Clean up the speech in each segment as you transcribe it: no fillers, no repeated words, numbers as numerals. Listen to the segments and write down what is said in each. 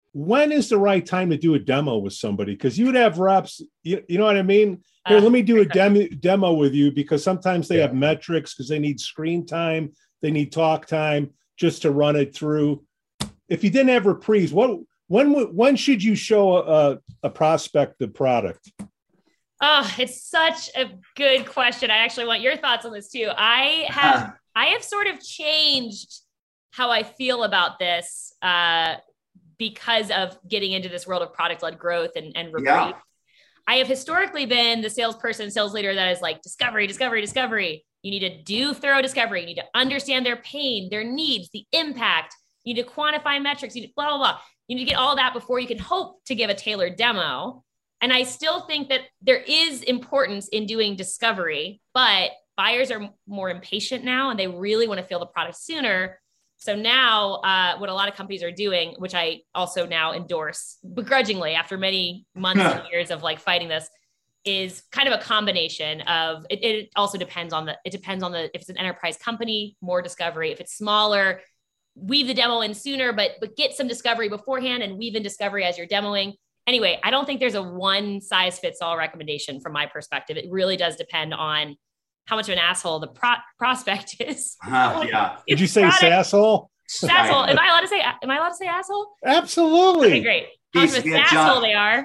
when is the right time to do a demo with somebody? Because you would have reps, you know what I mean? Here, let me do a demo with you, because sometimes they have metrics because they need screen time, they need talk time just to run it through. If you didn't have Reprise, when should you show a prospect the product? Oh, it's such a good question. I actually want your thoughts on this too. I have sort of changed how I feel about this because of getting into this world of product-led growth and Reprise. Yeah. I have historically been the salesperson, sales leader that is like discovery. You need to do thorough discovery. You need to understand their pain, their needs, the impact. You need to quantify metrics. You need blah, blah, blah. You need to get all that before you can hope to give a tailored demo. And I still think that there is importance in doing discovery, but buyers are more impatient now and they really want to feel the product sooner. So now what a lot of companies are doing, which I also now endorse begrudgingly after many months and years of like fighting this, is kind of a combination of it also depends on if it's an enterprise company, more discovery. If it's smaller, weave the demo in sooner, but get some discovery beforehand and weave in discovery as you're demoing. Anyway, I don't think there's a one size fits all recommendation from my perspective. It really does depend on how much of an asshole the prospect is. Yeah. Did you say sasshole? Sasshole. Am I allowed to say asshole? Absolutely. Okay, great. How much of an asshole they are.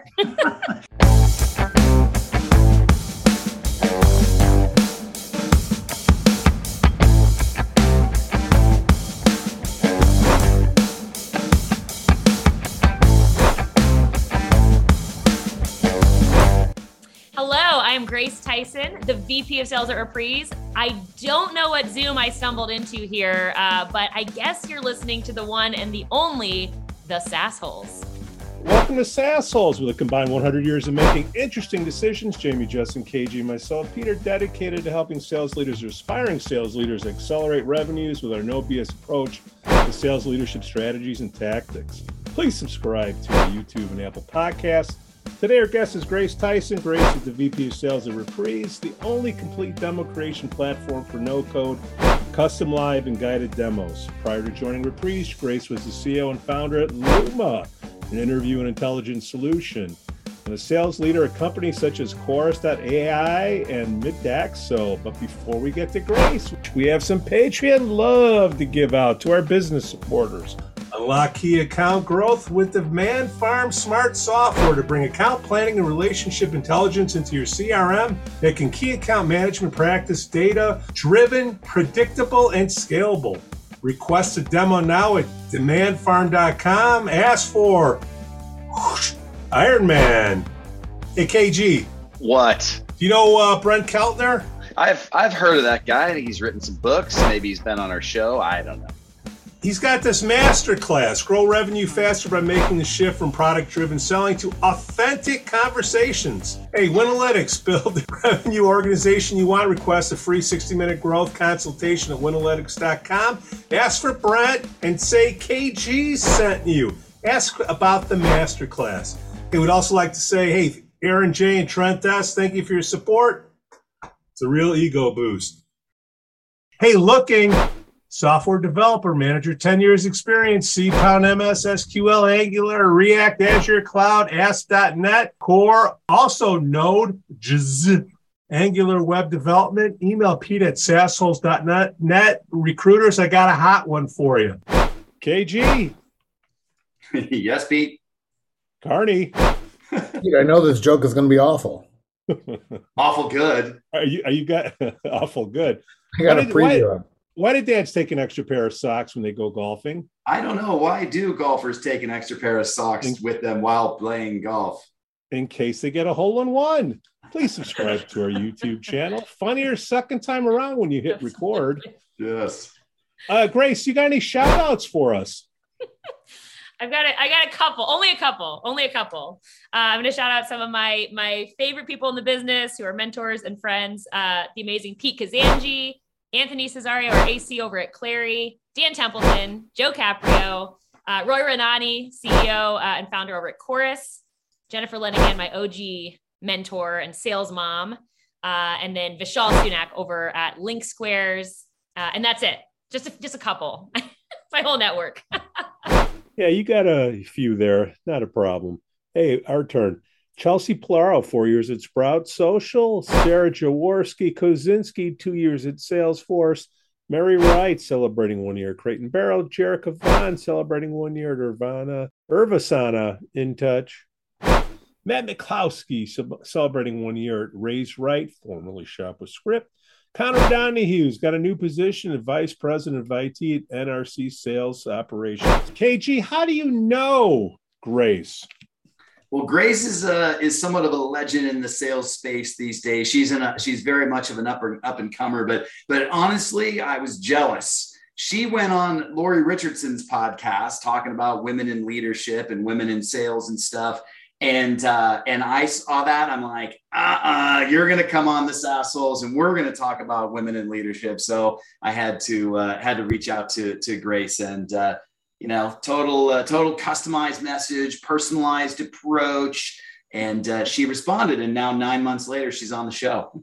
I'm Grace Tyson, the VP of Sales at Reprise. I don't know what Zoom I stumbled into here, but I guess you're listening to the one and the only, the Sassholes. Welcome to Sassholes, with a combined 100 years of making interesting decisions. Jamie, Justin, KG, and myself, Peter, dedicated to helping sales leaders or aspiring sales leaders accelerate revenues with our no BS approach to sales leadership strategies and tactics. Please subscribe to our YouTube and Apple podcasts. Today, our guest is Grace Tyson. Grace is the VP of Sales at Reprise, the only complete demo creation platform for no-code, custom live, and guided demos. Prior to joining Reprise, Grace was the CEO and founder at Luma, an interview and intelligence solution, and a sales leader at companies such as Chorus.ai and Middaxo. But before we get to Grace, we have some Patreon love to give out to our business supporters. Unlock key account growth with Demand Farm Smart Software to bring account planning and relationship intelligence into your CRM, making key account management practice data-driven, predictable, and scalable. Request a demo now at demandfarm.com. Ask for Iron Man. Hey, KG. What? Do you know Brent Keltner? I've heard of that guy. He's written some books. Maybe he's been on our show. I don't know. He's got this masterclass, grow revenue faster by making the shift from product-driven selling to authentic conversations. Hey, Winalytics, build the revenue organization you want. Request a free 60-minute growth consultation at winalytics.com. Ask for Brent and say KG sent you. Ask about the masterclass. He would also like to say, hey, Aaron J. and Trent S., thank you for your support. It's a real ego boost. Hey, looking... Software developer manager, 10 years experience, C, Pound, MS, SQL, Angular, React, Azure, Cloud, ASP.NET, Core, also Node, JS, Angular web development. Email Pete at sassholes.net. Recruiters, I got a hot one for you. KG. Yes, Pete. Carney. Pete, I know this joke is going to be awful. Awful good. Are you got awful good? I got a preview. Why did dads take an extra pair of socks when they go golfing? I don't know. Why do golfers take an extra pair of socks with them while playing golf? In case they get a hole-in-one. Please subscribe to our YouTube channel. Funnier second time around when you hit record. Yes. Grace, you got any shout-outs for us? I got a couple, only a couple. I'm going to shout out some of my favorite people in the business who are mentors and friends. The amazing Pete Kazanji, Anthony Cesario, or AC over at Clary, Dan Templeton, Joe Caprio, Roy Renani, CEO and founder over at Chorus, Jennifer Lenigan, my OG mentor and sales mom, and then Vishal Sunak over at Link Squares. And that's it. Just a couple. My whole network. Yeah, you got a few there. Not a problem. Hey, our turn. Chelsea Plaro, 4 years at Sprout Social. Sarah Jaworski Kozinski, 2 years at Salesforce. Mary Wright celebrating 1 year. Creighton Barrow. Jerica Vaughn celebrating 1 year at Irvana. Irvasana in touch. Matt McCloskey celebrating 1 year at Raise Right, formerly Shop with Script. Connor Donahue's got a new position as Vice President of IT at NRC Sales Operations. KG, how do you know Grace? Well, Grace is somewhat of a legend in the sales space these days. She's very much of an up and comer, but honestly, I was jealous. She went on Lori Richardson's podcast talking about women in leadership and women in sales and stuff. And I saw that. I'm like, you're going to come on this assholes and we're going to talk about women in leadership. So I had to reach out to Grace and, total customized message, personalized approach. And she responded. And now 9 months later, she's on the show.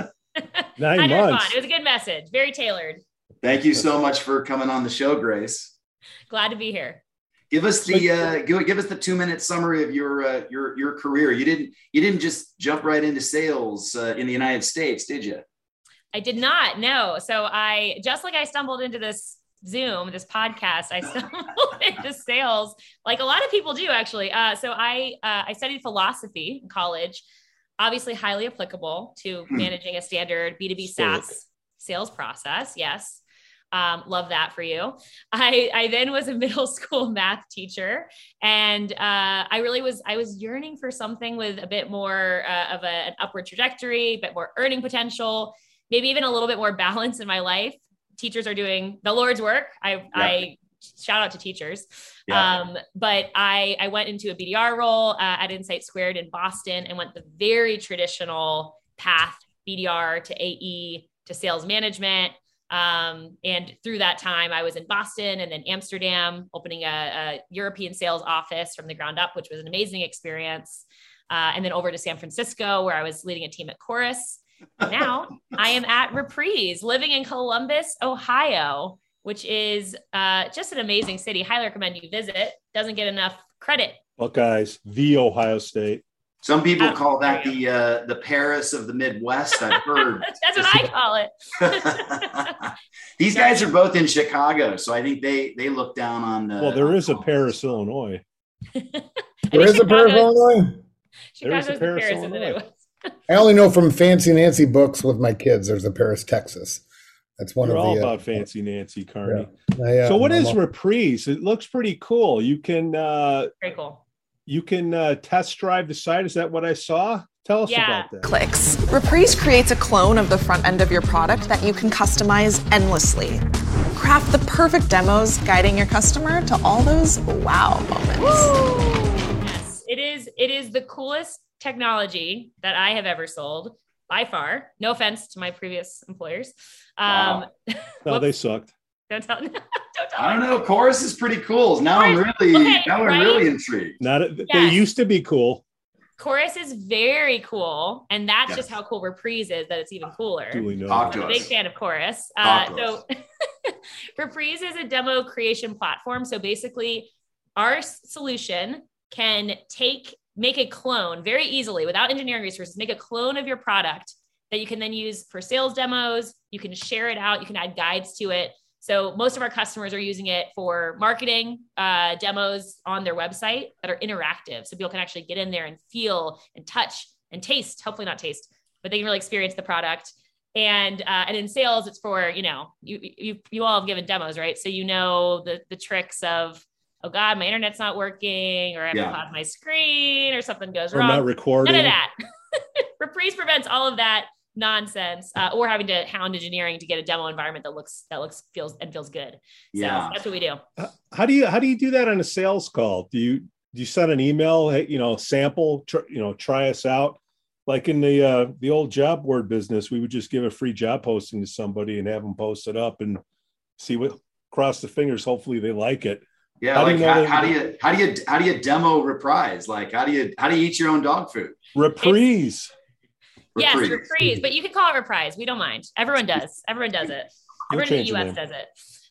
9 months. It was a good message. Very tailored. Thank you so much for coming on the show, Grace. Glad to be here. Give us the 2-minute summary of your career. You didn't just jump right into sales in the United States, did you? I did not. No. So I stumbled into this podcast. I stumbled into sales like a lot of people do, actually. So I studied philosophy in college, obviously highly applicable to managing a standard B2B SaaS sales process. Yes. Love that for you. I then was a middle school math teacher, and I was yearning for something with a bit more of an upward trajectory, a bit more earning potential, maybe even a little bit more balance in my life. Teachers are doing the Lord's work. I shout out to teachers. Yeah. But I went into a BDR role at Insight Squared in Boston and went the very traditional path, BDR to AE to sales management. And through that time, I was in Boston and then Amsterdam, opening a European sales office from the ground up, which was an amazing experience. And then over to San Francisco, where I was leading a team at Chorus. Now I am at Reprise, living in Columbus, Ohio, which is just an amazing city. Highly recommend you visit. Doesn't get enough credit. Buckeyes, the Ohio State. Some people call that the Paris of the Midwest, I've heard. That's what I call it. These guys are both in Chicago, so I think they look down on the... Well, there is a Paris, Illinois. There is a Paris, Illinois? Chicago's the Paris in the Midwest. I only know from Fancy Nancy books with my kids, there's a Paris, Texas. That's one You're of the... all about Fancy Nancy, Carney. Yeah. So what is Reprise? It looks pretty cool. You can... Very cool. You can test drive the site. Is that what I saw? Tell us about that. Clicks. Reprise creates a clone of the front end of your product that you can customize endlessly. Craft the perfect demos, guiding your customer to all those wow moments. Yes, it is the coolest technology that I have ever sold by far. No offense to my previous employers. No, they sucked. Don't tell. I don't know. Chorus is pretty cool. Now I'm really intrigued. They used to be cool. Chorus is very cool, and that's just how cool Reprise is. That it's even cooler. I'm a big fan of Chorus. So Reprise is a demo creation platform. So basically, our solution can make a clone very easily without engineering resources. Make a clone of your product that you can then use for sales demos. You can share it out. You can add guides to it. So most of our customers are using it for marketing demos on their website that are interactive. So people can actually get in there and feel and touch and taste, hopefully not taste, but they can really experience the product. And in sales, it's for, you all have given demos, right? So the tricks of, oh God, my internet's not working, or I have to pause my screen, or something goes wrong. Or not recording. None of that. Reprise prevents all of that nonsense, or having to hound engineering to get a demo environment that feels good. Yeah. So that's what we do. How do you do that on a sales call? Do you send an email? Hey, sample, try us out. Like in the old job board business, we would just give a free job posting to somebody and have them post it up and cross the fingers. Hopefully they like it. Yeah. How do you demo Reprise? Like, how do you eat your own dog food? Reprise. Yes, Reprise, but you can call it Reprise. We don't mind. Everyone does. Everyone does it. Everyone in the US does it.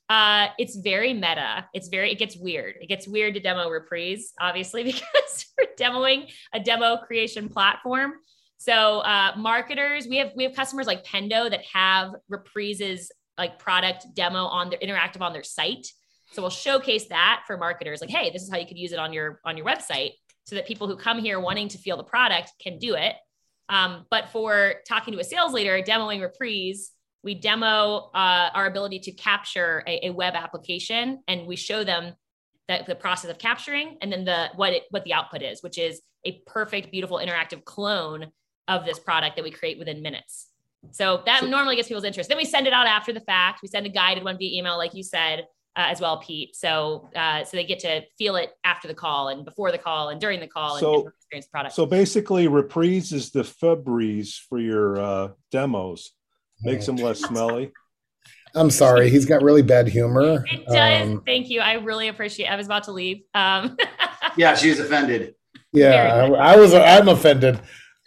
It's very meta. It gets weird. It gets weird to demo Reprise, obviously, because we're demoing a demo creation platform. So marketers, we have customers like Pendo that have Reprise's like product demo on their interactive on their site. So we'll showcase that for marketers, like, hey, this is how you could use it on your website, so that people who come here wanting to feel the product can do it. But for talking to a sales leader, demoing Reprise, we demo our ability to capture a web application, and we show them that the process of capturing, and then what the output is, which is a perfect, beautiful, interactive clone of this product that we create within minutes. So that normally gets people's interest. Then we send it out after the fact. We send a guided one via email, like you said, as well, Pete. So they get to feel it after the call and before the call and during the call and experience the product. So basically, Reprise is the Febreze for your demos. Makes them less smelly. I'm sorry. He's got really bad humor. It does. Thank you. I really appreciate it. I was about to leave. Yeah, she's offended. Yeah, I'm offended.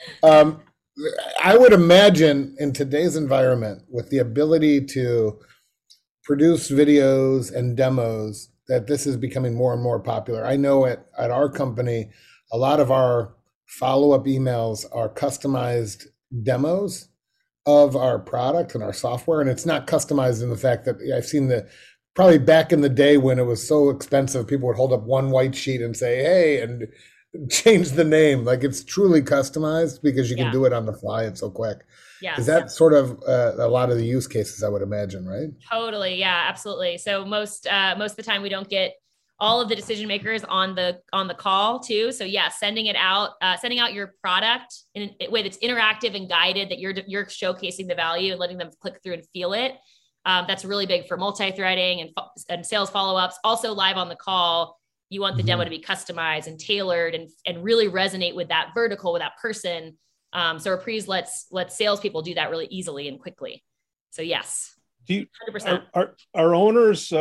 I would imagine in today's environment, with the ability to produce videos and demos, that this is becoming more and more popular. I know at our company, a lot of our follow-up emails are customized demos of our product and our software. And it's not customized in the fact that I've seen probably back in the day when it was so expensive, people would hold up one white sheet and say, hey, and change the name. Like, it's truly customized because you can do it on the fly and so quick. Yeah. Is that sort of a lot of the use cases, I would imagine, right? Totally. Yeah, absolutely. So most of the time we don't get all of the decision makers on the call too. So yeah, sending out your product in a way that's interactive and guided, that you're showcasing the value and letting them click through and feel it. That's really big for multi-threading and sales follow-ups. Also live on the call, you want the demo to be customized and tailored and really resonate with that vertical, with that person. So Reprise lets salespeople do that really easily and quickly. So yes, 100%. Are owners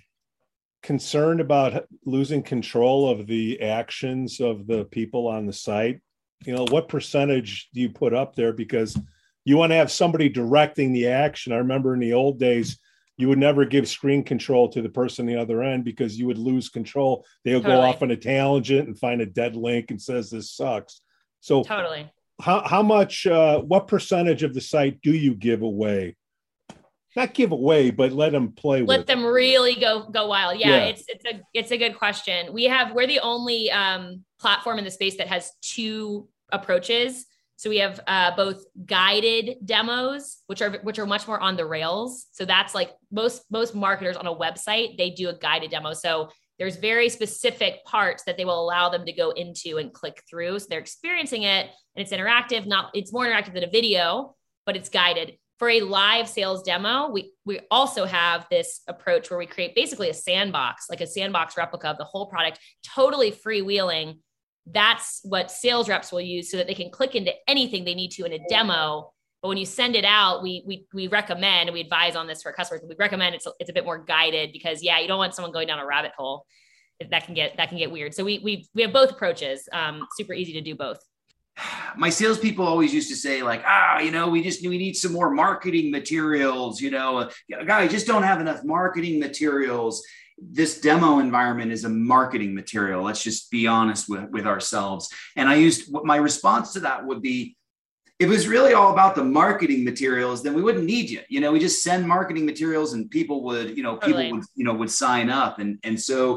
concerned about losing control of the actions of the people on the site? You know, what percentage do you put up there? Because you want to have somebody directing the action. I remember in the old days, you would never give screen control to the person on the other end because you would lose control. They'll go off on a tangent and find a dead link and says, this sucks. So how much, what percentage of the site do you give away? Not give away, but let them play with. Let them really go wild. Yeah. It's a good question. We're the only platform in the space that has two approaches. So we have both guided demos, which are much more on the rails. So that's like most marketers on a website, they do a guided demo. So there's very specific parts that they will allow them to go into and click through. So they're experiencing it and it's interactive. It's more interactive than a video, but it's guided. For a live sales demo, we also have this approach where we create basically a sandbox, like a sandbox replica of the whole product, totally freewheeling. That's what sales reps will use so that they can click into anything they need to in a demo. But when you send it out, we recommend, and we advise on this for our customers, we recommend it's a bit more guided because you don't want someone going down a rabbit hole. That can get weird. So we have both approaches. Super easy to do both. My salespeople always used to say like, we need some more marketing materials, guy, just don't have enough marketing materials. This demo environment is a marketing material. Let's just be honest with ourselves. And my response to that would be, if it was really all about the marketing materials, then we wouldn't need you. We just send marketing materials and people would, would sign up. And so,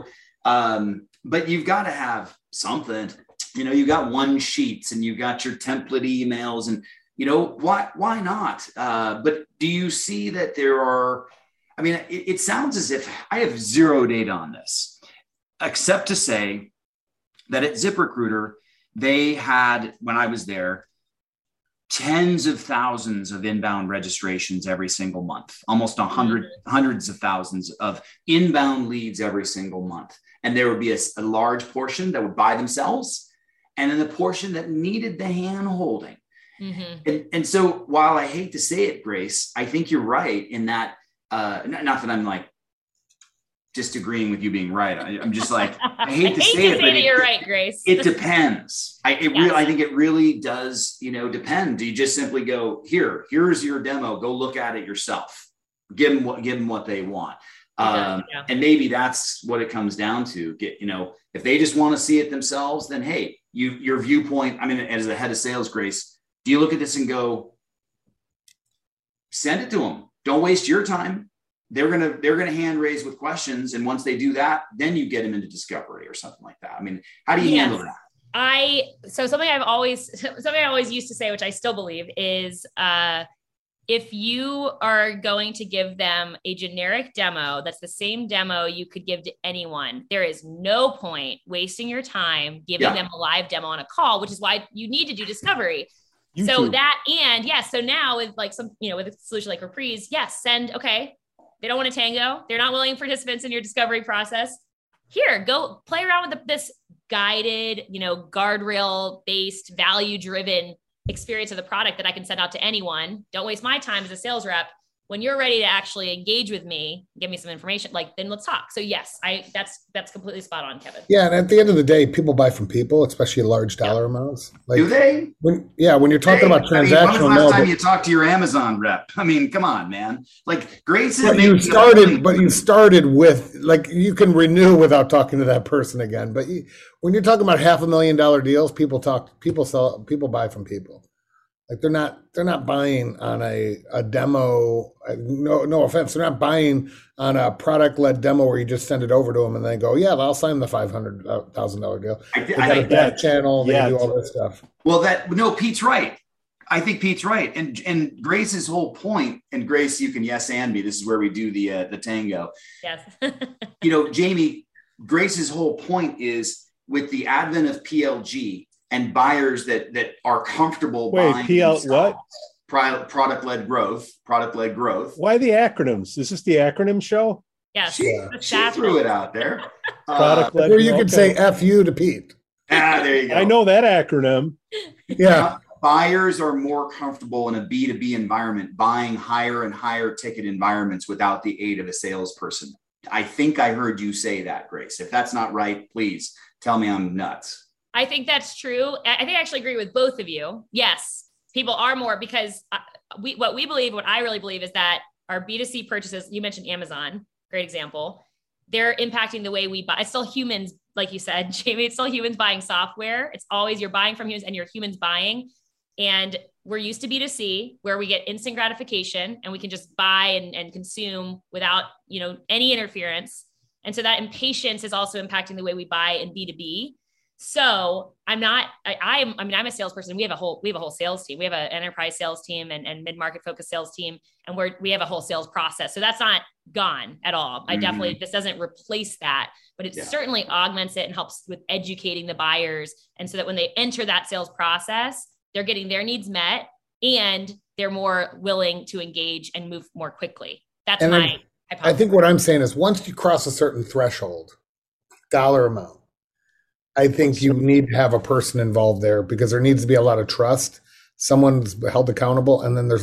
but you've got to have something. You got one sheets and you got your template emails and, why not? But do you see that there are, it sounds as if I have zero data on this, except to say that at ZipRecruiter, they had, when I was there, tens of thousands of inbound registrations every single month, almost hundreds of thousands of inbound leads every single month. And there would be a large portion that would buy themselves, and then the portion that needed the hand holding. Mm-hmm. And so while I hate to say it, Grace, I think you're right in that, not that I'm like disagreeing with you being right. I'm just like, I hate to say it, but you're right, Grace. It depends. I think it really does, depend. Do you just simply go, here's your demo, go look at it yourself, give them what they want. Yeah. And maybe that's what it comes down to. If they just want to see it themselves, then hey, your viewpoint. I mean, as the head of sales, Grace, do you look at this and go, send it to them? Don't waste your time. They're gonna hand raise with questions, and once they do that, then you get them into discovery or something like that. I mean, how do you handle that? Something I always used to say, which I still believe, is if you are going to give them a generic demo, that's the same demo you could give to anyone. There is no point wasting your time giving them a live demo on a call, which is why you need to do discovery. YouTube. So that, and yes, so now with like some, with a solution like Reprise, yes, they don't want to tango. They're not willing participants in your discovery process. Here, go play around with this guided, guardrail based, value driven experience of the product that I can send out to anyone. Don't waste my time as a sales rep. When you're ready to actually engage with me, give me some information, then let's talk. So yes, that's completely spot on, Kevin. Yeah. And at the end of the day, people buy from people, especially large dollar amounts. Do they? When you're talking about transactional. When was the last time you talked to your Amazon rep? I mean, come on, man. Like Grace is you started with, like, you can renew without talking to that person again. But when you're talking about $500,000 deals, people buy from people. Like they're not buying on a demo. No offense, they're not buying on a product-led demo where you just send it over to them and they go, yeah, I'll sign the $500,000 deal. They got a back channel. They do all this stuff. Well, Pete's right. I think Pete's right. And Grace's whole point, and Grace, you can yes and me. This is where we do the tango. Yes. Jamie, Grace's whole point is with the advent of PLG. And buyers that are comfortable buying product-led growth. Why the acronyms? Is this the acronym show? Yes. She threw it out there. Product-led. Or you could say F you to Pete. There you go. I know that acronym. Yeah. Buyers are more comfortable in a B2B environment buying higher and higher ticket environments without the aid of a salesperson. I think I heard you say that, Grace. If that's not right, please tell me I'm nuts. I think that's true. I think I actually agree with both of you. Yes, people are more, because what I really believe is that our B2C purchases, you mentioned Amazon, great example. They're impacting the way we buy. It's still humans, like you said, Jamie, it's still humans buying software. It's always you're buying from humans and you're humans buying. And we're used to B2C where we get instant gratification and we can just buy and consume without, any interference. And so that impatience is also impacting the way we buy in B2B. So I'm a salesperson. We have a whole sales team. We have an enterprise sales team and mid-market focused sales team. And we have a whole sales process. So that's not gone at all. This doesn't replace that, but it certainly augments it and helps with educating the buyers. And so that when they enter that sales process, they're getting their needs met and they're more willing to engage and move more quickly. That's my hypothesis. I think what I'm saying is once you cross a certain threshold, dollar amount, I think you need to have a person involved there because there needs to be a lot of trust. Someone's held accountable. And then there's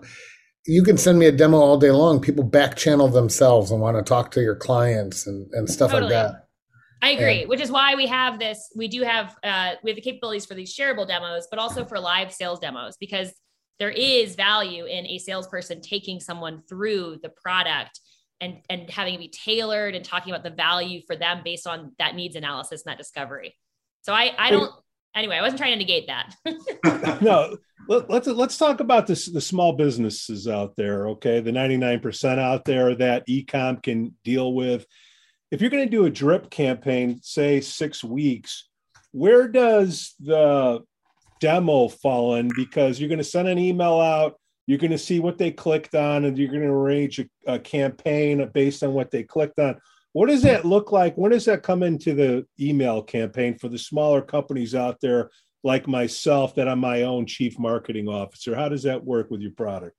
you can send me a demo all day long. People back channel themselves and want to talk to your clients and stuff like that. I agree, which is why we have this. We have the capabilities for these shareable demos, but also for live sales demos, because there is value in a salesperson taking someone through the product and having it be tailored and talking about the value for them based on that needs analysis and that discovery. So I wasn't trying to negate that. No, let's talk about the small businesses out there. Okay. The 99% out there that e-com can deal with. If you're going to do a drip campaign, say 6 weeks, where does the demo fall in? Because you're going to send an email out. You're going to see what they clicked on, and you're going to arrange a campaign based on what they clicked on. What does that look like? When does that come into the email campaign for the smaller companies out there like myself that I'm my own chief marketing officer? How does that work with your product?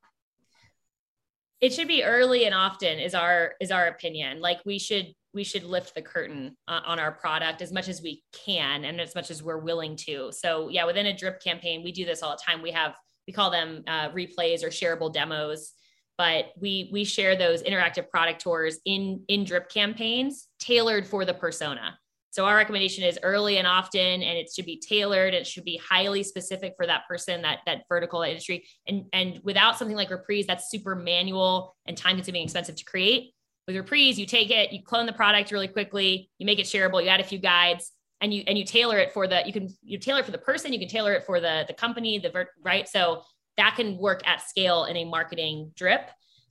It should be early and often is our opinion. Like we should lift the curtain on our product as much as we can and as much as we're willing to. So yeah, within a drip campaign, we do this all the time. We call them replays or shareable demos, but we share those interactive product tours in drip campaigns tailored for the persona. So our recommendation is early and often, and it should be tailored. It should be highly specific for that person, that vertical, that industry. And without something like Reprise, that's super manual and time consuming, expensive to create. With Reprise, you take it, you clone the product really quickly, you make it shareable, you add a few guides, and you tailor it for you tailor it for the person, you can tailor it for the company, right? So that can work at scale in a marketing drip.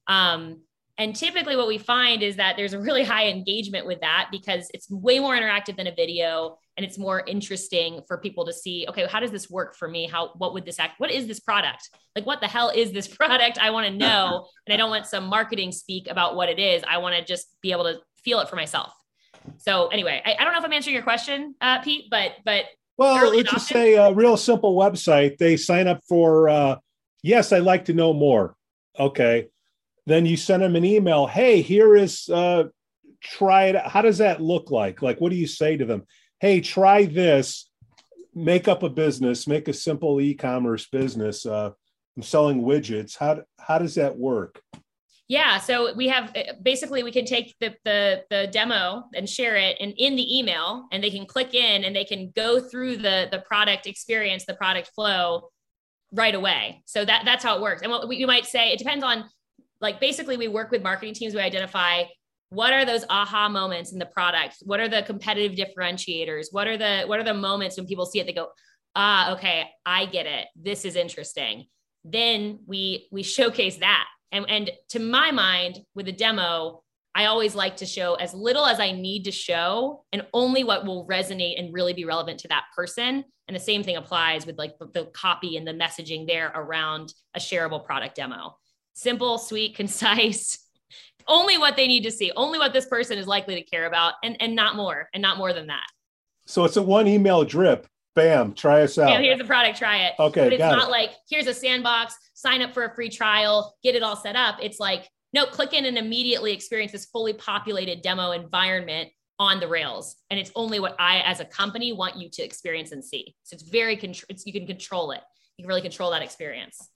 And typically what we find is that there's a really high engagement with that because it's way more interactive than a video, and it's more interesting for people to see, okay, how does this work for me? What is this product? Like, what the hell is this product? I want to know. And I don't want some marketing speak about what it is. I want to just be able to feel it for myself. So anyway, I don't know if I'm answering your question, Pete, but well, let's just say a real simple website. They sign up for, yes, I'd like to know more. Okay. Then you send them an email. Hey, here is, try it. How does that look like? Like, what do you say to them? Hey, try this, make up a business, make a simple e-commerce business. I'm selling widgets. How does that work? Yeah. So we have, basically we can take the demo and share it in the email, and they can click in and they can go through the product experience, the product flow right away. So that's how it works. And what you might say, it depends on, like, basically we work with marketing teams. We identify what are those aha moments in the product? What are the competitive differentiators? What are the moments when people see it, they go, okay, I get it. This is interesting. Then we showcase that. And to my mind, with a demo, I always like to show as little as I need to show, and only what will resonate and really be relevant to that person. And the same thing applies with like the copy and the messaging there around a shareable product demo. Simple, sweet, concise, only what they need to see, only what this person is likely to care about, and not more than that. So it's a one email drip. Bam, try us out. Yeah, here's the product, try it. Okay, but it's not like, here's a sandbox, sign up for a free trial, get it all set up. It's like, no, click in and immediately experience this fully populated demo environment on the rails. And it's only what I, as a company, want you to experience and see. So it's you can control it. You can really control that experience.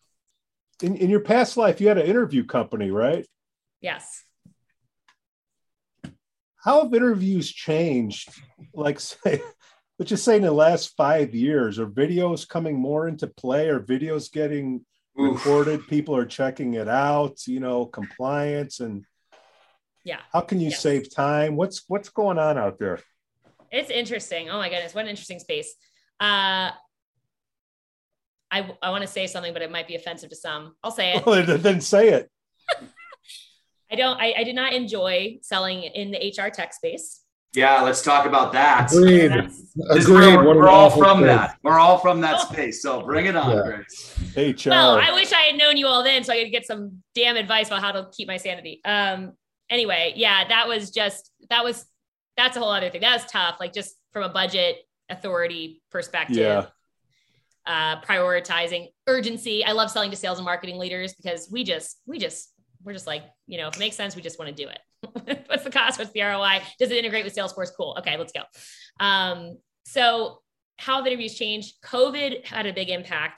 In your past life, you had an interview company, right? Yes. How have interviews changed? Like, say, let's just say in the last 5 years, are videos coming more into play? Are videos getting recorded? People are checking it out, compliance, and how can you save time? What's going on out there? It's interesting. Oh my goodness. What an interesting space. I want to say something, but it might be offensive to some. I'll say it. Well, then say it. I did not enjoy selling in the HR tech space. Yeah, let's talk about that. Agreed. We're all from that. We're all from that space. So bring it on, Grace. HR. Well, I wish I had known you all then, so I could get some damn advice about how to keep my sanity. Anyway, yeah, that's a whole other thing. That was tough. Like, just from a budget authority perspective. Yeah. Prioritizing urgency. I love selling to sales and marketing leaders because we're just like, if it makes sense, we just want to do it. What's the cost? What's the ROI? Does it integrate with Salesforce? Cool. Okay, let's go. So how have interviews changed? COVID had a big impact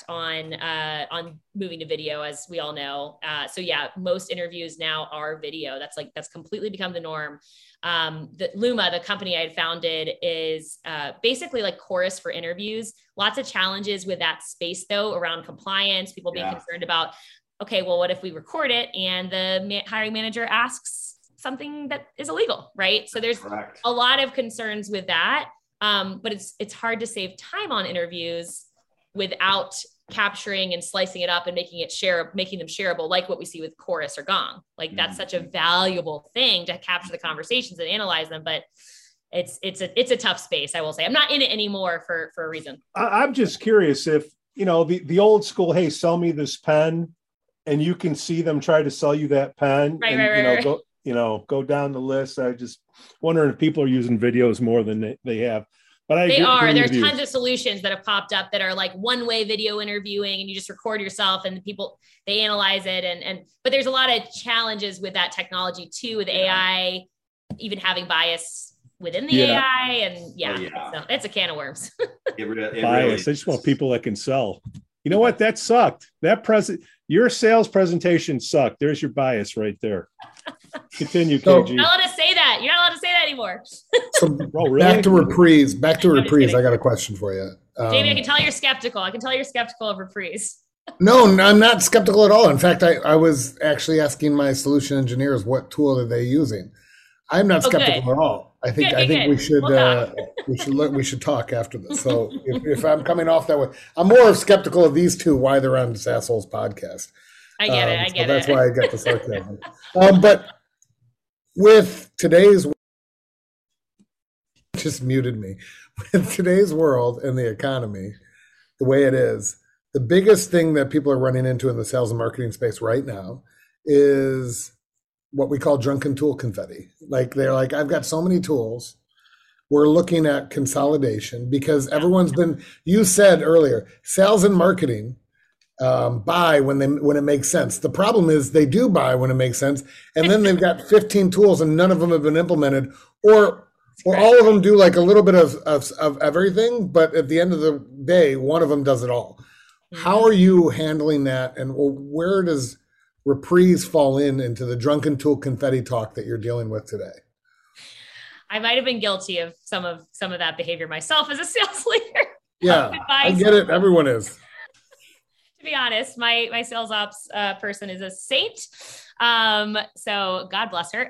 on moving to video, as we all know. So yeah, most interviews now are video. That's completely become the norm. The Luma, the company I had founded, is basically like Chorus for interviews. Lots of challenges with that space though, around compliance, people being concerned about, okay, well, what if we record it and the hiring manager asks something that is illegal, right? So there's a lot of concerns with that. But it's hard to save time on interviews without capturing and slicing it up and making them shareable, like what we see with Chorus or Gong. Like, that's such a valuable thing to capture the conversations and analyze them. But it's a tough space, I will say. I'm not in it anymore for a reason. I'm just curious if, the old school, hey, sell me this pen, and you can see them try to sell you that pen. Right. Go down the list. I just wondering if people are using videos more than they have. But they are. There's tons of solutions that have popped up that are like one-way video interviewing, and you just record yourself, and they analyze it. But there's a lot of challenges with that technology too, with AI, even having bias within the AI, and so it's a can of worms. Bias. I just want people that can sell. You know what? That sucked. Your sales presentation sucked. There's your bias right there. Continue, KG. You're not allowed to say that. You're not allowed to say that anymore. So really? Back to Reprise. I got a question for you. Jamie, I can tell you're skeptical. of Reprise. No, I'm not skeptical at all. In fact, I was actually asking my solution engineers what tool are they using. I'm not skeptical good. at all. I think Good. we should We'll talk. we should talk after this. So if I'm coming off that way, I'm more skeptical of these two why they're on SaaSholes podcast. I get it. So that's why I get the sarcasm. But with today's just muted me with today's world and the economy, the way it is, the biggest thing that people are running into in the sales and marketing space right now is what we call drunken tool confetti. Like they're like, I've got so many tools. We're looking at consolidation because everyone's been, you said earlier, sales and marketing buy when it makes sense. The problem is they do buy when it makes sense. And then they've got 15 tools and none of them have been implemented, or all of them do like a little bit of everything. But at the end of the day, one of them does it all. Mm-hmm. How are you handling that? And where does Reprise fall into the drunken tool confetti talk that you're dealing with today? I might have been guilty of some of that behavior myself as a sales leader. Yeah, I get it. Everyone is. To be honest, my sales ops person is a saint. So God bless her.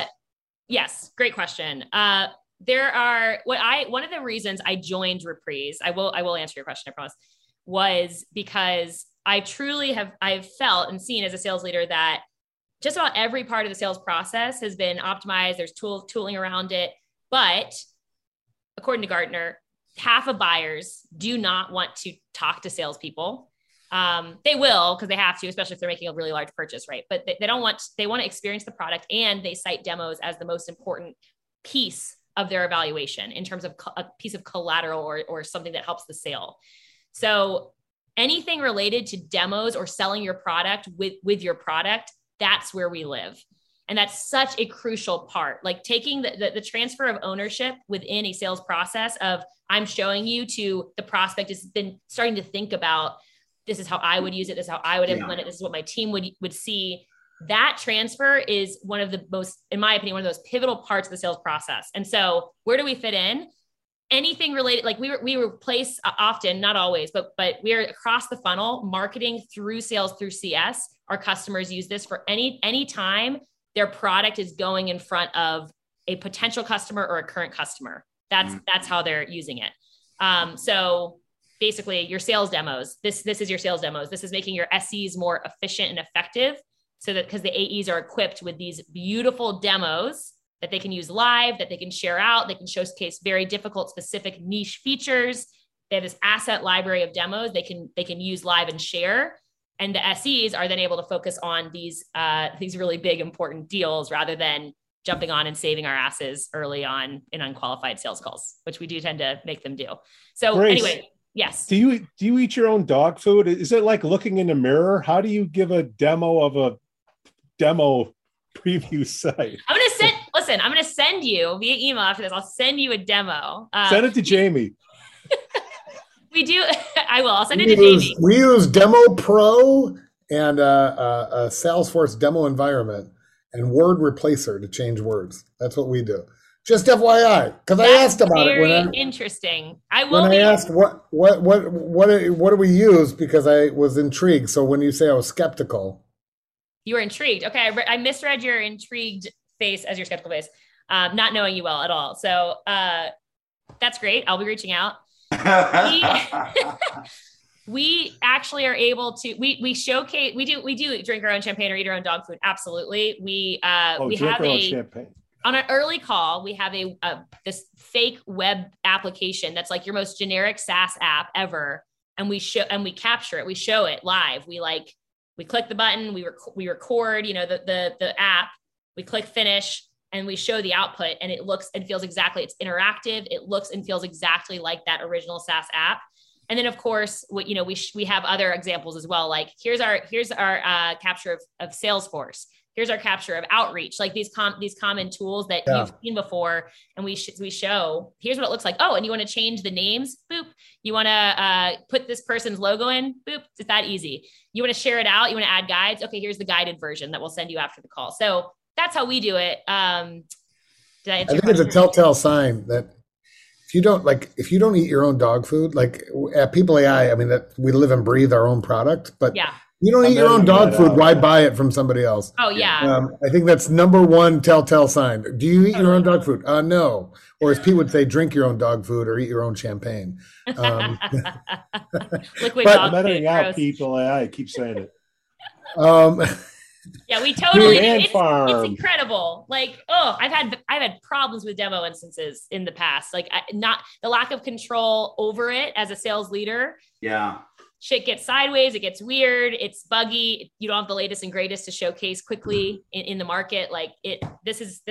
Yes, great question. There are one of the reasons I joined Reprise, I will answer your question, I promise, was because I've felt and seen as a sales leader that just about every part of the sales process has been optimized. There's tooling around it. But according to Gartner, half of buyers do not want to talk to salespeople. They will, because they have to, especially if they're making a really large purchase, right? But they want to experience the product, and they cite demos as the most important piece of their evaluation in terms of a piece of collateral or something that helps the sale. So anything related to demos or selling your product with your product, that's where we live. And that's such a crucial part, like taking the transfer of ownership within a sales process of I'm showing you to the prospect has been starting to think about, this is how I would use it. This is how I would implement it. This is what my team would see. That transfer is one of the most, in my opinion, one of those pivotal parts of the sales process. And so where do we fit in? Anything related, like we replace often, not always, but we're across the funnel, marketing through sales, through CS. Our customers use this for any time their product is going in front of a potential customer or a current customer. That's how they're using it. So basically your sales demos, this is your sales demos. This is making your SEs more efficient and effective, so that because the AEs are equipped with these beautiful demos that they can use live, that they can share out, they can showcase very difficult, specific niche features. They have this asset library of demos they can use live and share. And the SEs are then able to focus on these really big, important deals rather than jumping on and saving our asses early on in unqualified sales calls, which we do tend to make them do. So Grace, anyway, yes. Do you eat your own dog food? Is it like looking in a mirror? How do you give a demo of a demo preview site? I'm going to send you via email after this. I'll send you a demo. Send it to Jamie. We do. I will. I'll send it to Jamie. We use Demo Pro and a Salesforce demo environment and Word Replacer to change words. That's what we do. Just FYI, because I asked about it. Very interesting. I asked what do we use, because I was intrigued. So when you say I was skeptical, you were intrigued. Okay, I misread your intrigued face as your skeptical face, not knowing you well at all. So that's great. I'll be reaching out. We actually are able to, we showcase, we do drink our own champagne or eat our own dog food. Absolutely. We have champagne. On an early call, we have this fake web application that's like your most generic SaaS app ever. And we capture it. We show it live. We click the button, we record, the app, we click finish, and we show the output, and it looks and feels exactly, it's interactive. It looks and feels exactly like that original SaaS app. And then of course, we have other examples as well. Like here's our capture of Salesforce. Here's our capture of Outreach, like these common tools that you've seen before. And we show, here's what it looks like. Oh, and you want to change the names? Boop. You want to put this person's logo in? Boop. It's that easy. You want to share it out? You want to add guides? Okay, here's the guided version that we'll send you after the call. So that's how we do it. I think it's a telltale sign that if you don't eat your own dog food, like at People AI, I mean, that we live and breathe our own product, but Yeah. you don't eat your own dog food, why buy it from somebody else? Oh, yeah. I think that's number one telltale sign. Do you eat your own dog food? No. Or as Pete would say, drink your own dog food or eat your own champagne. Liquid but- dog I'm editing food. out Gross. People AI. I keep saying it. Yeah, we totally. Ant It's farm. incredible. Like, I've had problems with demo instances in the past. Like, not the lack of control over it as a sales leader. Yeah. Shit gets sideways. It gets weird. It's buggy. You don't have the latest and greatest to showcase quickly in the market. Like this is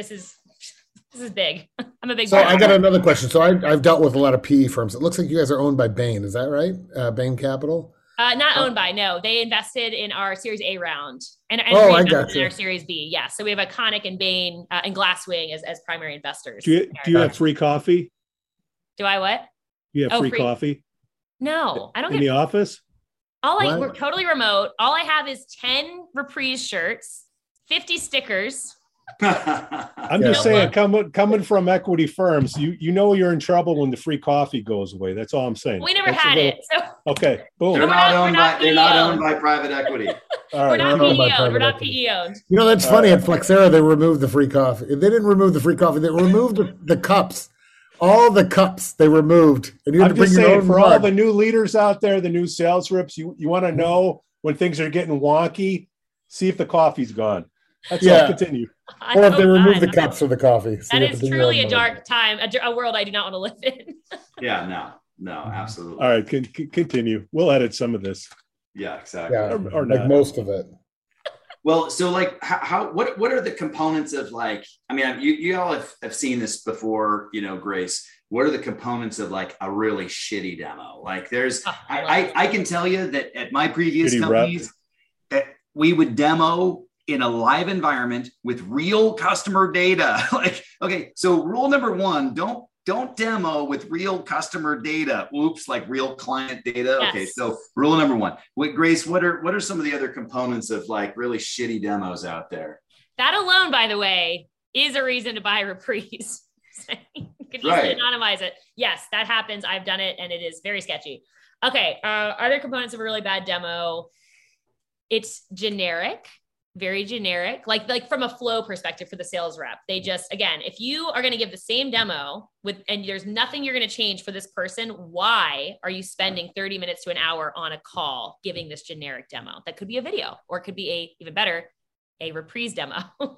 big. I'm a big. So I got another question. So I've dealt with a lot of PE firms. It looks like you guys are owned by Bain. Is that right? Bain Capital? Not owned by, no. They invested in our Series A round and I reinvested got in you. our Series B. Yeah. So we have Iconic and Bain and Glasswing as primary investors. Do you have free coffee? Do I what? You have free free. coffee No, I don't in get the office? What? we're totally remote. All I have is 10 Reprise shirts, 50 stickers. I'm Yeah. just saying, coming from equity firms, you know you're in trouble when the free coffee goes away. That's all I'm saying. We never That's a had little- it. So Okay, boom. They're We're not not- owned we're not by they're not PE owned by private equity. All we're right. not I don't know PE about owned. We're not private PE owned. You know, that's funny. At Flexera, they removed the free coffee. They didn't remove the free coffee. They removed the cups. All the cups they removed. And you had I'm to bring just your saying, own for all mug. the new leaders out there, the new sales reps, you want to know when things are getting wonky, see if the coffee's gone. That's Yeah. all. Continue. Or if they remove the God. cups or the coffee. So That you have is to bring your truly own a mug. dark time, a world I do not want to live in. Yeah, no, absolutely. All right, continue. We'll edit some of this. Yeah, exactly. Yeah, Or like not. most of it. Well, so like what are the components of like, I mean, you all have seen this before, Grace. What are the components of like a really shitty demo? Like there's, I can tell you that at my previous Shitty companies, we would demo in a live environment with real customer data. Like, okay, so rule number one, don't demo with real customer data. Oops, like real client data. Yes. Okay, so rule number one. Grace, what are some of the other components of like really shitty demos out there? That alone, by the way, is a reason to buy Reprise. Could easily Right. anonymize it. Yes, that happens. I've done it and it is very sketchy. Okay. Other components of a really bad demo. It's generic, very generic, like from a flow perspective for the sales rep. They just, again, if you are going to give the same demo and there's nothing you're going to change for this person, why are you spending 30 minutes to an hour on a call giving this generic demo? That could be a video, or it could be even better, a Reprise demo.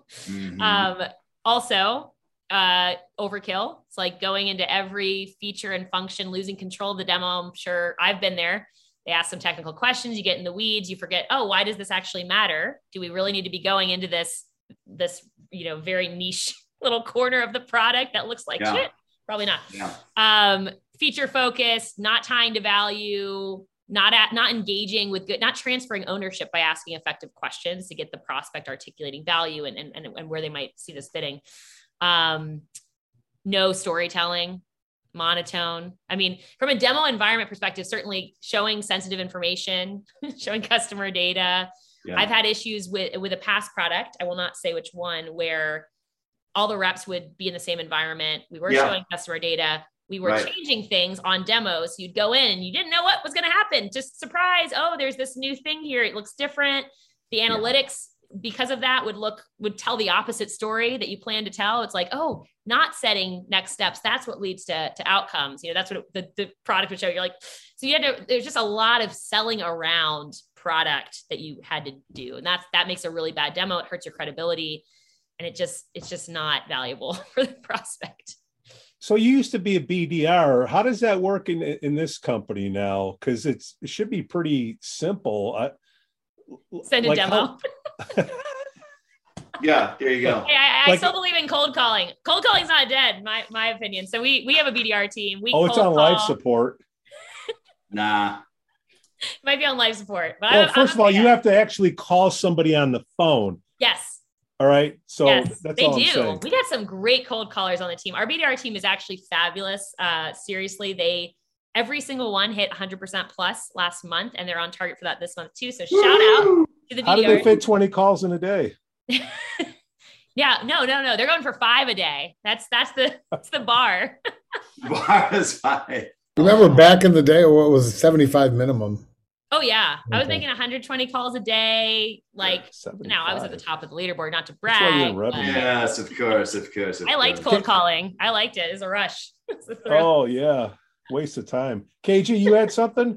Mhm. Also, overkill. It's like going into every feature and function, losing control of the demo. I'm sure I've been there. They ask some technical questions, you get in the weeds, you forget, why does this actually matter? Do we really need to be going into this, very niche little corner of the product that looks like Yeah. shit? Probably not. Yeah. Feature focused, not tying to value, not engaging with good, not transferring ownership by asking effective questions to get the prospect articulating value and where they might see this fitting. No storytelling, monotone. I mean, from a demo environment perspective, certainly showing sensitive information, showing customer data. Yeah. I've had issues with a past product. I will not say which one, where all the reps would be in the same environment. We were showing customer data. We were changing things on demos. You'd go in and you didn't know what was going to happen. Just surprise. Oh, there's this new thing here. It looks different. The analytics, because of that, would tell the opposite story that you plan to tell. It's like, not setting next steps. That's what leads to outcomes. That's what the product would show. You're like, so there's just a lot of selling around product that you had to do. And that makes a really bad demo. It hurts your credibility. And it's just not valuable for the prospect. So you used to be a BDR. How does that work in this company now? Because it should be pretty simple. Send a demo. Yeah, there you go. Hey, I still believe in cold calling. Cold calling's not dead, my opinion. So we have a BDR team. It's on life support. Nah. Might be on life support. But Well, first of all, you have to actually call somebody on the phone. Yes. All right. So yes, that's they all do. I'm saying. We got some great cold callers on the team. Our BDR team is actually fabulous. Seriously, every single one hit 100% plus last month, and they're on target for that this month too. So shout out to the BDR. How do they fit 20 calls in a day? Yeah, no. They're going for 5 a day. That's the bar. Bar was fine. Remember back in the day, what was 75 minimum? Oh yeah, I was Okay. making 120 calls a day. Like now, I was at the 75. top of the leaderboard. Not to That's why you're brag. in revenue. but Yes, of course. I liked cold calling. I liked it. It was a rush. It's a thrill. Oh yeah, waste of time. KG, you had something?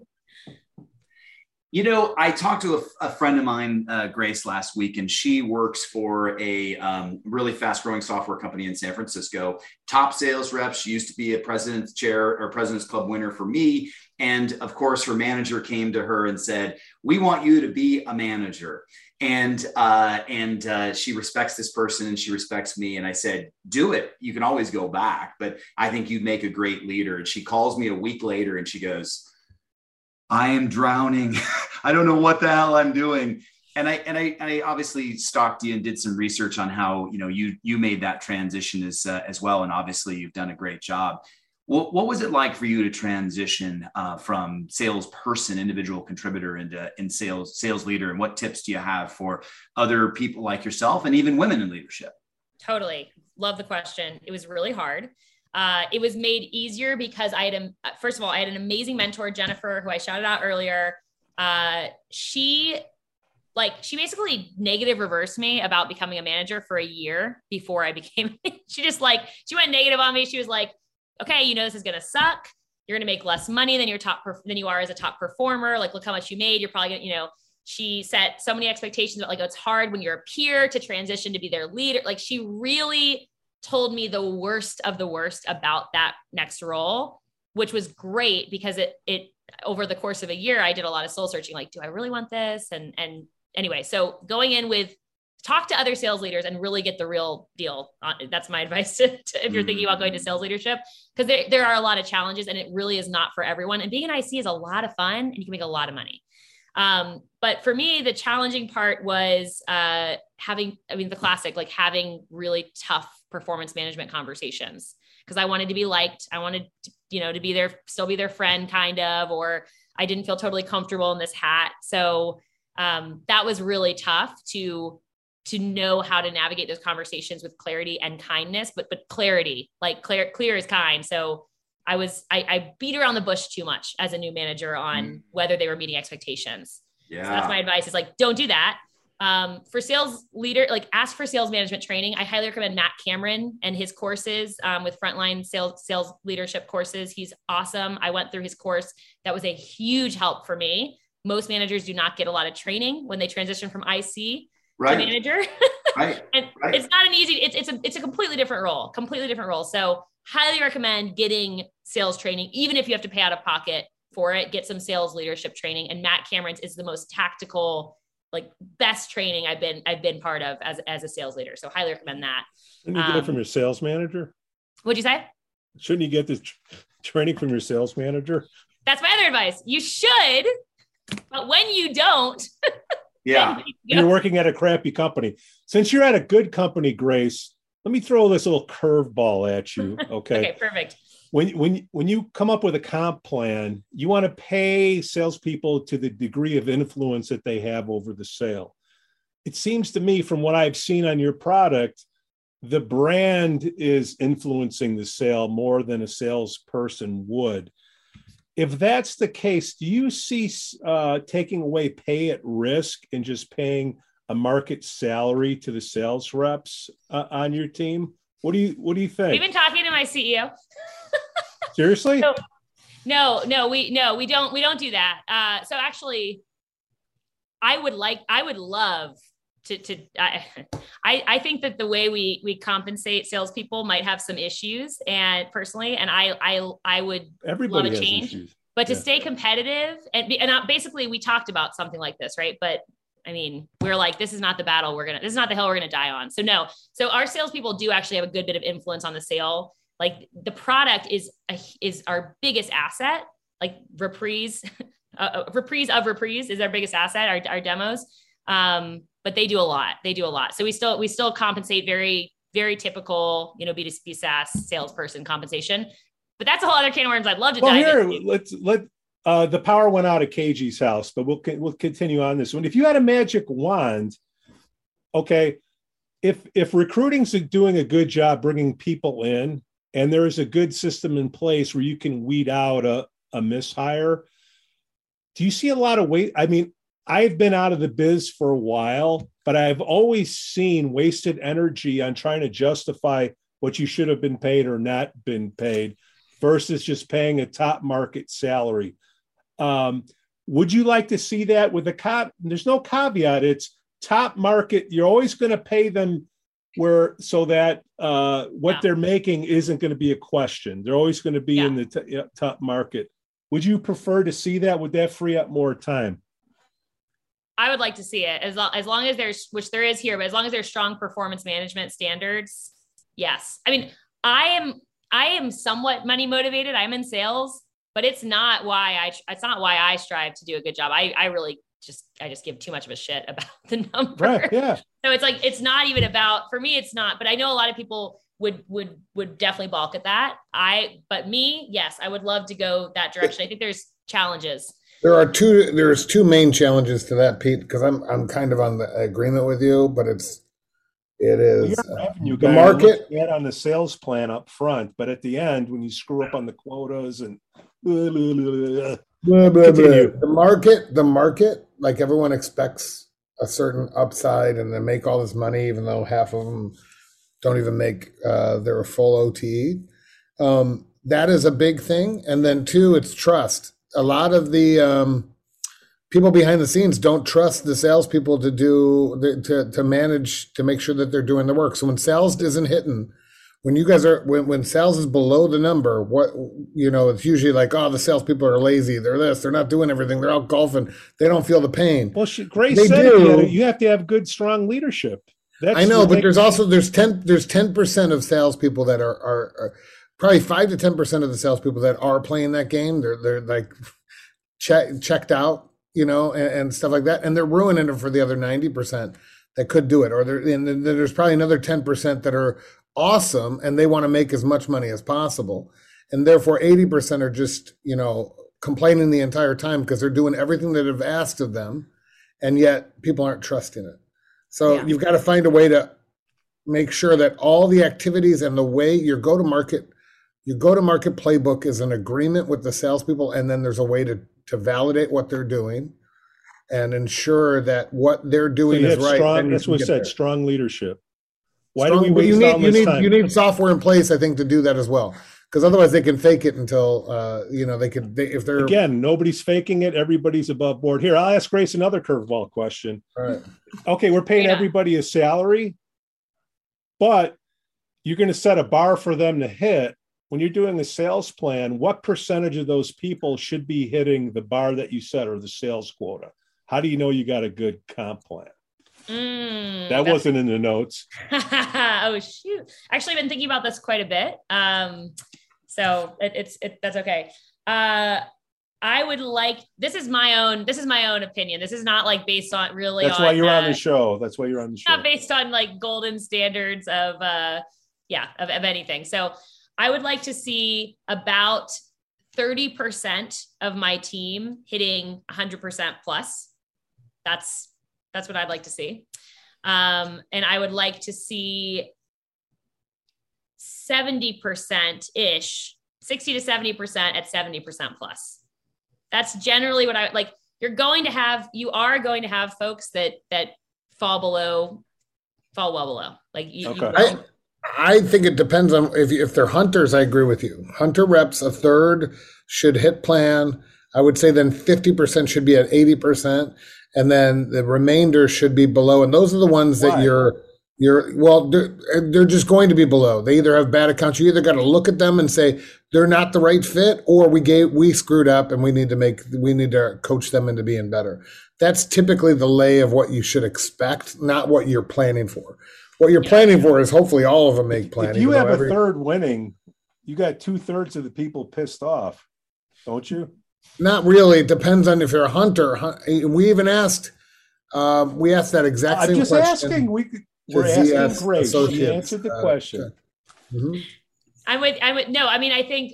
You know, I talked to a friend of mine, Grace, last week, and she works for a really fast-growing software company in San Francisco. Top sales rep. She used to be a president's chair or president's club winner for me. And of course, her manager came to her and said, "We want you to be a manager." And she respects this person and she respects me. And I said, "Do it. You can always go back, but I think you'd make a great leader." And she calls me a week later and she goes, "I am drowning. I don't know what the hell I'm doing." And I obviously stalked you and did some research on how, you know, you made that transition as well. And obviously you've done a great job. What was it like for you to transition from salesperson, individual contributor into sales leader? And what tips do you have for other people like yourself and even women in leadership? Totally. Love the question. It was really hard. It was made easier because first of all, I had an amazing mentor, Jennifer, who I shouted out earlier. She basically negative reversed me about becoming a manager for a year before I became, she went negative on me. She was like, "Okay, you know, this is going to suck. You're going to make less money than than you are as a top performer. Like, look how much you made. You're probably going to, you know," she set so many expectations about, like, it's hard when you're a peer to transition to be their leader. Like, she really told me the worst of the worst about that next role, which was great because it over the course of a year, I did a lot of soul searching. Like, do I really want this? And anyway, so going in with talk to other sales leaders and really get the real deal. That's my advice to if you're thinking about going to sales leadership, because there are a lot of challenges and it really is not for everyone. And being an IC is a lot of fun and you can make a lot of money. But for me, the challenging part was the classic, like having really tough performance management conversations, because I wanted to be liked. I wanted to, you know, to still be their friend kind of, or I didn't feel totally comfortable in this hat. So that was really tough to know how to navigate those conversations with clarity and kindness, but clarity, like clear is kind. So I beat around the bush too much as a new manager on whether they were meeting expectations. Yeah. So that's my advice, is like, don't do that. For sales leader, like, ask for sales management training. I highly recommend Matt Cameron and his courses with Frontline sales leadership courses. He's awesome. I went through his course. That was a huge help for me. Most managers do not get a lot of training when they transition from IC to manager. Right. It's not an easy, it's a completely different role. So highly recommend getting sales training, even if you have to pay out of pocket for it. Get some sales leadership training. And Matt Cameron's is the most tactical, like, best training I've been part of as a sales leader. So highly recommend that. Shouldn't you get it from your sales manager? What'd you say? Shouldn't you get this training from your sales manager? That's my other advice. You should, but when you don't, Yeah. You're working at a crappy company. Since you're at a good company, Grace, let me throw this little curveball at you. Okay. Okay, perfect. When you come up with a comp plan, you want to pay salespeople to the degree of influence that they have over the sale. It seems to me, from what I've seen on your product, the brand is influencing the sale more than a salesperson would. If that's the case, do you see taking away pay at risk and just paying a market salary to the sales reps on your team? What do you think? We've been talking to my CEO. Seriously? No, we don't do that. So actually, I would love to I think that the way we compensate salespeople might have some issues, and personally, and I would Everybody love a has change, issues. but to stay competitive and basically we talked about something like this, right? But I mean, we're like, this is not the battle this is not the hill we're going to die on. So no. So our salespeople do actually have a good bit of influence on the sale. Like, the product is our biggest asset. Like, Reprise is our biggest asset, our demos. But they do a lot. So we still compensate very, very typical, you know, B2B SaaS salesperson compensation, but that's a whole other can of worms I'd love to dive into. The power went out at KG's house, but we'll continue on this one. If you had a magic wand, okay, if recruiting's doing a good job bringing people in and there is a good system in place where you can weed out a mishire, do you see a lot of weight? I mean, I've been out of the biz for a while, but I've always seen wasted energy on trying to justify what you should have been paid or not been paid versus just paying a top market salary. Would you like to see that with there's no caveat. It's top market. You're always going to pay them so that what they're making isn't going to be a question. They're always going to be in the top market. Would you prefer to see that? Would that free up more time? I would like to see it as long as there's, which there is here, but as long as there's strong performance management standards. Yes. I mean, I am somewhat money motivated. I'm in sales, but it's not why I strive to do a good job. I really just give too much of a shit about the number. Right, yeah. So it's like, it's not even about, for me, it's not, but I know a lot of people would definitely balk at that. But me, yes, I would love to go that direction. I think there's challenges. There's two main challenges to that, Pete, because I'm kind of on the agreement with you, but it is the market on the sales plan up front, but at the end, when you screw up on the quotas and the market, like everyone expects a certain upside and they make all this money, even though half of them don't even make their full OTE. That is a big thing. And then two, it's trust. A lot of the people behind the scenes don't trust the salespeople to manage, to make sure that they're doing the work. So when sales isn't hitting, when sales is below the number, it's usually like, oh, the salespeople are lazy. They're this, they're not doing everything. They're out golfing. They don't feel the pain. Well, Grace said you have to have good, strong leadership. I know, but there's 10% of salespeople that are probably 5 to 10% of the salespeople that are playing that game. They're like checked out, and stuff like that, and they're ruining it for the other 90% that could do it. Or there's probably another 10% that are awesome and they want to make as much money as possible, and therefore 80% are just complaining the entire time because they're doing everything that have asked of them, and yet people aren't trusting it. So you've got to find a way to make sure that all the activities and the way your go-to-market playbook is an agreement with the salespeople, and then there's a way to validate what they're doing and ensure that what they're doing is right. That's what I said, strong leadership. Why do we waste all this time? You need software in place, I think, to do that as well. Because otherwise they can fake it until, if they're... Again, nobody's faking it. Everybody's above board. Here, I'll ask Grace another curveball question. All right. Okay, we're paying everybody a salary, but you're going to set a bar for them to hit. When you're doing a sales plan, what percentage of those people should be hitting the bar that you set or the sales quota? How do you know you got a good comp plan? That wasn't in the notes. Oh, shoot. Actually, I've been thinking about this quite a bit. So that's okay. I would like, this is my own opinion. This is not like based on really. That's why you're on the show. Not based on like golden standards of anything. So I would like to see about 30% of my team hitting 100% plus. That's what I'd like to see. And I would like to see 70%-ish, 60 to 70% at 70% plus. That's generally what I like. You are going to have folks that fall well below. Like I think it depends on if they're hunters. I agree with you. Hunter reps, a third should hit plan. I would say then 50% should be at 80%, and then the remainder should be below. And those are the ones that they're just going to be below. They either have bad accounts. You either got to look at them and say they're not the right fit, or we screwed up and we need to coach them into being better. That's typically the lay of what you should expect, not what you're planning for. What you're planning for is hopefully all of them make planning. If you have a third winning, you got 2/3 of the people pissed off, don't you? Not really. It depends on if you're a hunter. We even asked. We asked that exact same question. I'm just asking. We're asking Grace. She answered the question. Mm-hmm. I'm with. No, I mean, I think.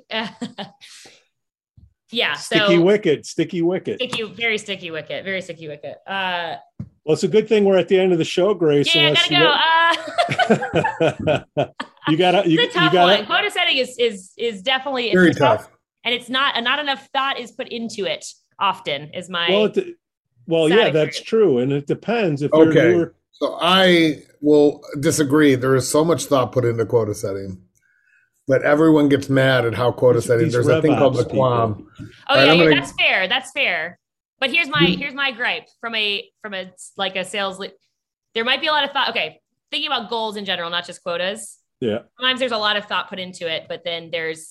Yeah. Sticky wicket. Very sticky wicket. Well, it's a good thing we're at the end of the show, Grace. Yeah, I gotta go. You gotta. It's a tough one. Quota setting is definitely Very tough, and it's not enough thought is put into it. Often is my yeah, that's true, and it depends if okay. you're So I will disagree. There is so much thought put into quota setting, but everyone gets mad at how quota setting. There's a thing called the QAM. Oh yeah, that's fair. That's fair. But here's my gripe from a like a sales lead. There might be a lot of thought. Okay, thinking about goals in general, not just quotas. Yeah. Sometimes there's a lot of thought put into it, but then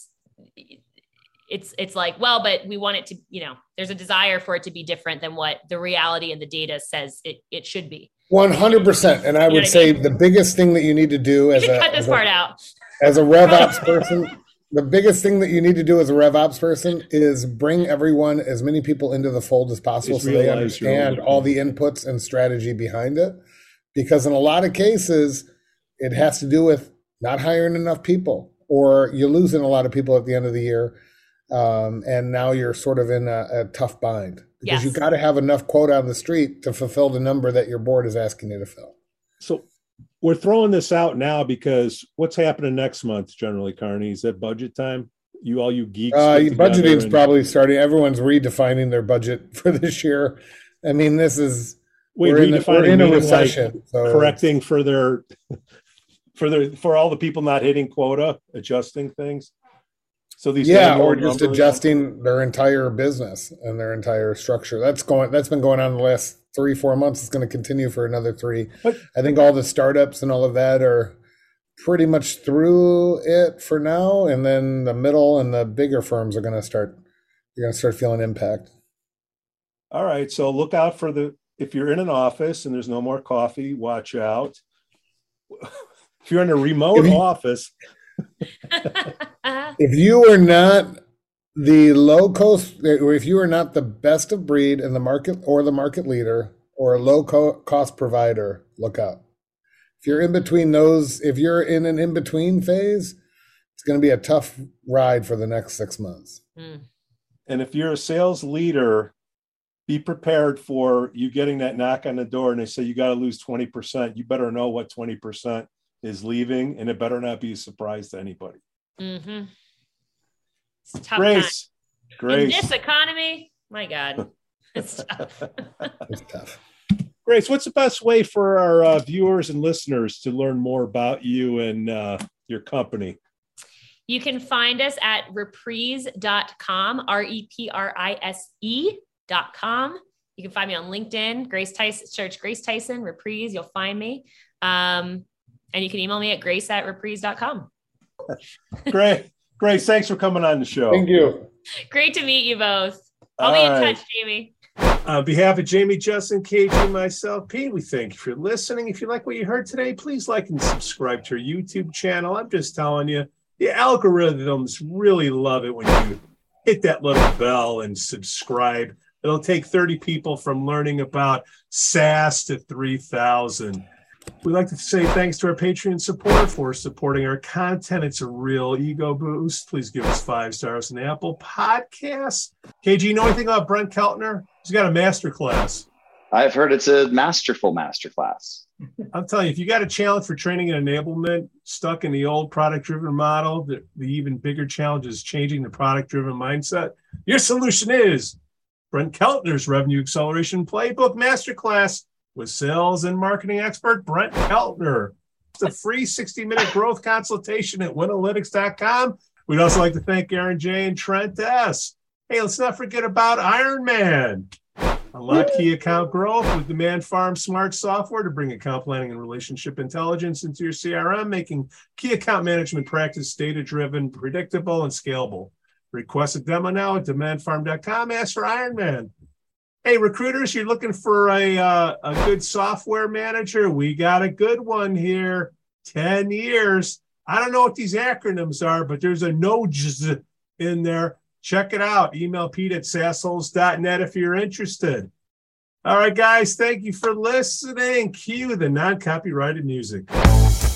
it's like, well, but we want it to, there's a desire for it to be different than what the reality and the data says it should be. 100%. And I would say the biggest thing that you need to do as a RevOps person, the biggest thing that you need to do as a RevOps person is bring everyone, as many people into the fold as possible so they understand all the inputs and strategy behind it. Because in a lot of cases, it has to do with not hiring enough people, or you're losing a lot of people at the end of the year. And now you're sort of in a tough bind because you've got to have enough quota on the street to fulfill the number that your board is asking you to fill. So we're throwing this out now because what's happening next month generally, Carney? Is that budget time? You geeks? Budgeting's probably starting. Everyone's redefining their budget for this year. I mean, we're in a recession. Like correcting for all the people not hitting quota, adjusting things. So these or just adjusting their entire business and their entire structure. That's been going on the last 3-4 months. It's going to continue for another 3. But I think all the startups and all of that are pretty much through it for now. And then the middle and the bigger firms are going to start feeling impact. All right. So look out if you're in an office and there's no more coffee, watch out. If you're in a remote office, if you are not the low cost, or if you are not the best of breed in the market or the market leader or a low cost provider, look out. If you're in between those, if you're in an in-between phase, it's going to be a tough ride for the next 6 months. And if you're a sales leader, be prepared for you getting that knock on the door and they say you got to lose 20%. You better know what 20% is leaving, and it better not be a surprise to anybody. Mm-hmm. It's tough. Grace. In this economy, my God, it's tough. It's tough. Grace, what's the best way for our viewers and listeners to learn more about you and your company? You can find us at reprise.com, reprise.com. You can find me on LinkedIn, Grace Tyson, search Grace Tyson, Reprise, you'll find me. And you can email me at grace@reprise.com. Great. Grace, thanks for coming on the show. Thank you. Great to meet you both. I'll be in touch, Jamie. On behalf of Jamie, Justin, KG, and myself, Pete, we thank you for listening. If you like what you heard today, please like and subscribe to our YouTube channel. I'm just telling you, the algorithms really love it when you hit that little bell and subscribe. It'll take 30 people from learning about SaaS to 3,000. We'd like to say thanks to our Patreon supporter for supporting our content. It's a real ego boost. Please give us 5 stars on Apple Podcasts. KG, you know anything about Brent Keltner? He's got a masterclass. I've heard it's a masterful masterclass. I'm telling you, if you got a challenge for training and enablement, stuck in the old product-driven model, the even bigger challenge is changing the product-driven mindset. Your solution is Brent Keltner's Revenue Acceleration Playbook Masterclass with sales and marketing expert Brent Keltner. It's a free 60-minute growth consultation at Winalytics.com. We'd also like to thank Aaron J. and Trent S. Hey, let's not forget about Ironman. Unlock key account growth with Demand Farm Smart Software to bring account planning and relationship intelligence into your CRM, making key account management practice data-driven, predictable, and scalable. Request a demo now at demandfarm.com. Ask for Ironman. Hey, recruiters, you're looking for a good software manager? We got a good one here. 10 years. I don't know what these acronyms are, but there's a NOJS in there. Check it out. Email Pete at sassholes.net if you're interested. All right, guys, thank you for listening. Cue the non-copyrighted music.